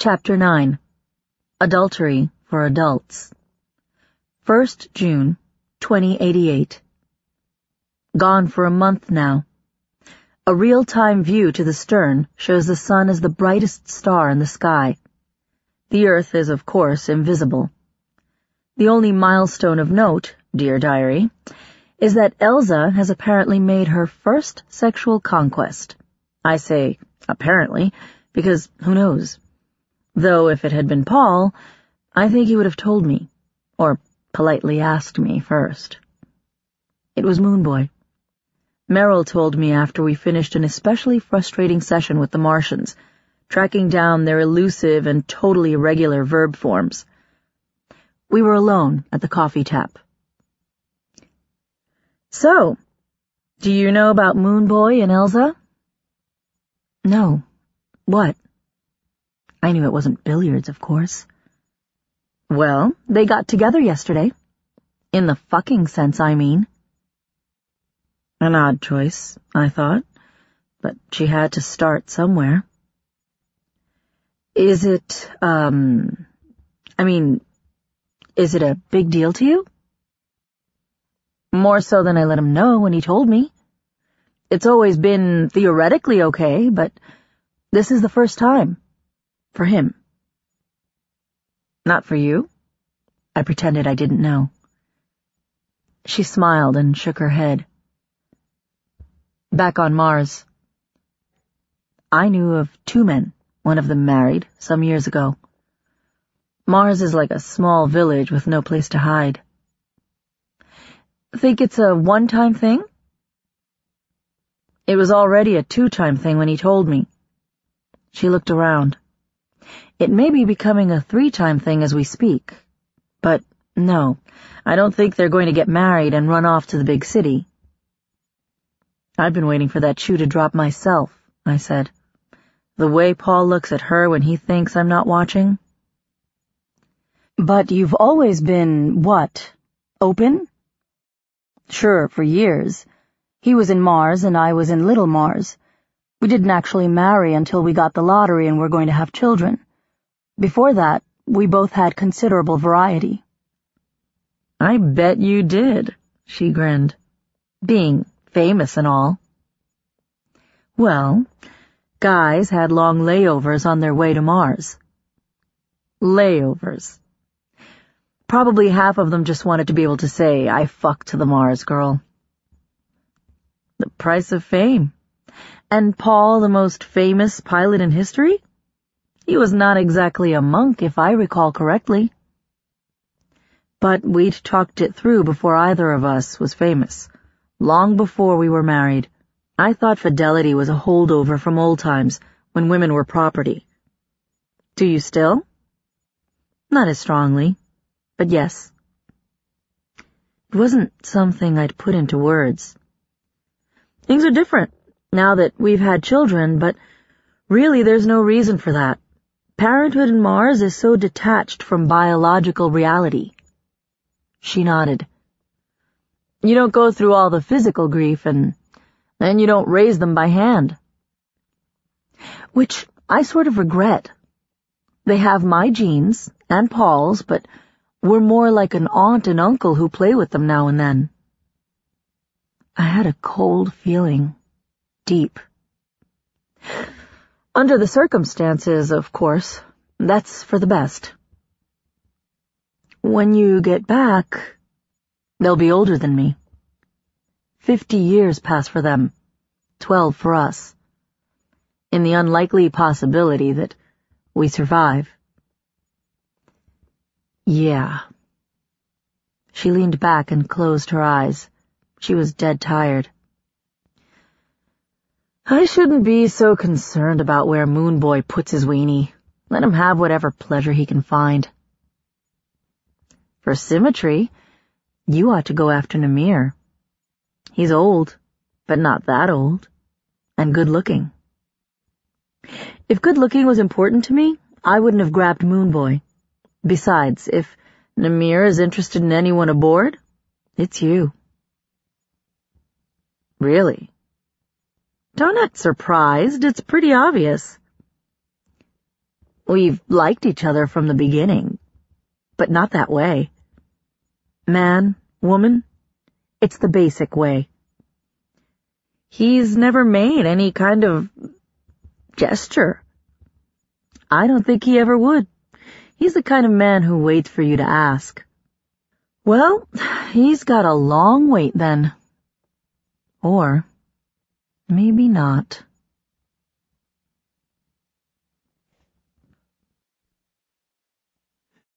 Chapter 9. Adultery for Adults. 1st June, 2088. Gone for a month now. A real-time view to the stern shows the sun as the brightest star in the sky. The Earth is, of course, invisible. The only milestone of note, dear diary, is that Elsa has apparently made her first sexual conquest. I say apparently, because who knows? Though if it had been Paul, I think he would have told me, or politely asked me first. It was Moonboy. Merrill told me after we finished an especially frustrating session with the Martians, tracking down their elusive and totally irregular verb forms. We were alone at the coffee tap. So, do you know about Moonboy and Elsa? No. What? I knew it wasn't billiards, of course. Well, they got together yesterday. In the fucking sense, I mean. An odd choice, I thought, but she had to start somewhere. Is it a big deal to you? More so than I let him know when he told me. It's always been theoretically okay, but this is the first time. For him. Not for you? I pretended I didn't know. She smiled and shook her head. Back on Mars. I knew of 2 men, one of them married, some years ago. Mars is like a small village with no place to hide. Think it's a one-time thing? It was already a 2-time thing when he told me. She looked around. It may be becoming a 3-time thing as we speak. But no, I don't think they're going to get married and run off to the big city. I've been waiting for that shoe to drop myself, I said. The way Paul looks at her when he thinks I'm not watching. But you've always been, what, open? Sure, for years. He was in Mars and I was in Little Mars. We didn't actually marry until we got the lottery and were going to have children. Before that, we both had considerable variety. I bet you did, she grinned. Being famous and all. Well, guys had long layovers on their way to Mars. Layovers. Probably half of them just wanted to be able to say, I fucked the Mars girl. The price of fame. And Paul, the most famous pilot in history? He was not exactly a monk, if I recall correctly. But we'd talked it through before either of us was famous, long before we were married. I thought fidelity was a holdover from old times, when women were property. Do you still? Not as strongly, but yes. It wasn't something I'd put into words. Things are different now that we've had children, but really there's no reason for that. Parenthood in Mars is so detached from biological reality. She nodded. You don't go through all the physical grief, and then you don't raise them by hand. Which I sort of regret. They have my genes, and Paul's, but we're more like an aunt and uncle who play with them now and then. I had a cold feeling. Deep. Under the circumstances, of course, that's for the best. When you get back, they'll be older than me. 50 years pass for them, 12 for us. In the unlikely possibility that we survive. Yeah. She leaned back and closed her eyes. She was dead tired. I shouldn't be so concerned about where Moonboy puts his weenie. Let him have whatever pleasure he can find. For symmetry, you ought to go after Namir. He's old, but not that old, and good-looking. If good-looking was important to me, I wouldn't have grabbed Moonboy. Besides, if Namir is interested in anyone aboard, it's you. Really? Don't act surprised, it's pretty obvious. We've liked each other from the beginning, but not that way. Man, woman, it's the basic way. He's never made any kind of gesture. I don't think he ever would. He's the kind of man who waits for you to ask. Well, he's got a long wait then. Or maybe not.